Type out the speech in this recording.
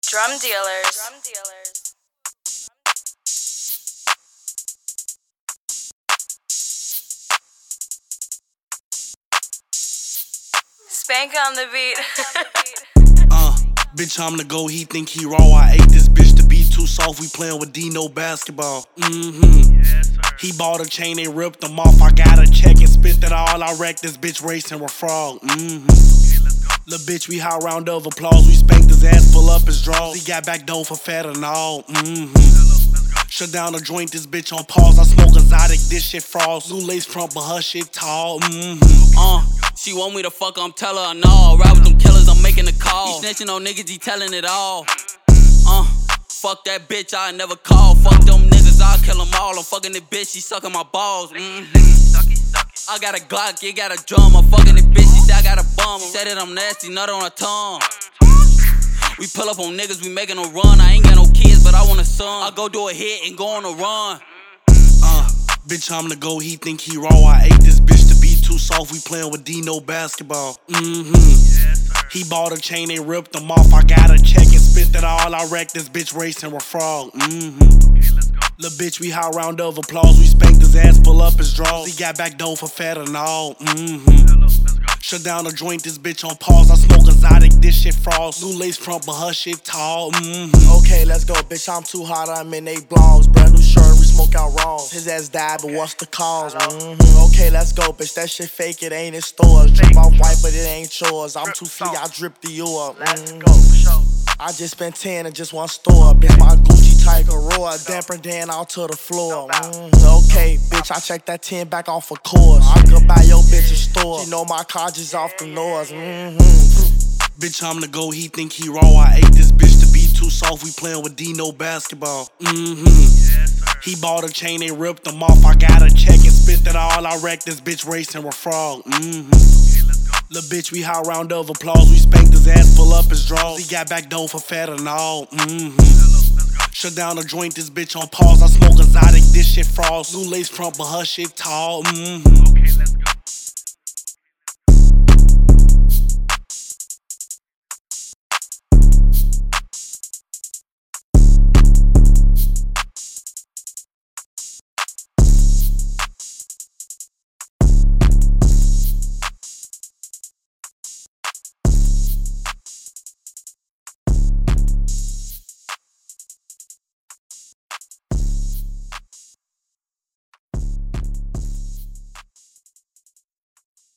Drum dealers. Spank on the beat. Bitch, I'm the go, he think he raw. I ate this bitch to be too soft. We playing with Dino basketball. He bought a chain, they ripped them off. I got a check and spent it all. I wrecked this bitch racing with frog. Lil' bitch, we high round of applause. We spanked his ass, pull up his drawers. He got back door for fat and all. Shut down the joint, this bitch on pause. I smoke exotic, this shit frost. New lace front, but her shit tall. She want me to fuck her, I'm tell her no. Ride with them killers, I'm making a call. He snitching on niggas, he telling it all. Fuck that bitch, I never call. Fuck them niggas, I'll kill them all. I'm fucking this bitch, she sucking my balls. I got a Glock, you got a drum. I'm fucking this bitch, she said I got a bum. She said that I'm nasty, nut on her tongue. We pull up on niggas, we making a run. I ain't got no kids, but I want a son. I go do a hit and go on a run. Bitch, I'm the go, he think he raw. I ate this bitch to be too soft. We playing with Dino basketball. He bought a chain, they ripped them off. I got a check and spent it all. I wrecked this bitch racing with frog. Lil' bitch, we high round of applause. We spanked his ass, pull up his drawers. He got back door for fat and all. Shut down the joint, this bitch on pause. I smoke exotic, this shit frost. New lace front, but her shit tall. Okay, let's go, bitch. I'm too hot, I'm in they blogs. Brand new shirt, we smoke out raws. His ass died, but what's the cause? Okay, let's go, bitch. That shit fake, it ain't in stores. Drip off white, but it ain't yours. I'm too free, I drip the Dior. I just spent 10 in just one store. Bitch, my Gucci Tiger roar. Damper Dan out to the floor. Okay, bitch, I check that 10 back off of course. I could buy your bitch a store. She know my car just off the noise. Bitch, I'm the go, he think he raw. I ate this bitch to be too soft. We playing with Dino basketball. He bought a chain, they ripped them off. I got a check and spent it all. I wrecked this bitch racing with frog. Lil' bitch, we high round of applause. We spanked his ass, pull up his drawers. He got back door for fat and all. Shut down the joint, this bitch on pause. I smoke exotic, this shit frost. New lace front, but her shit tall.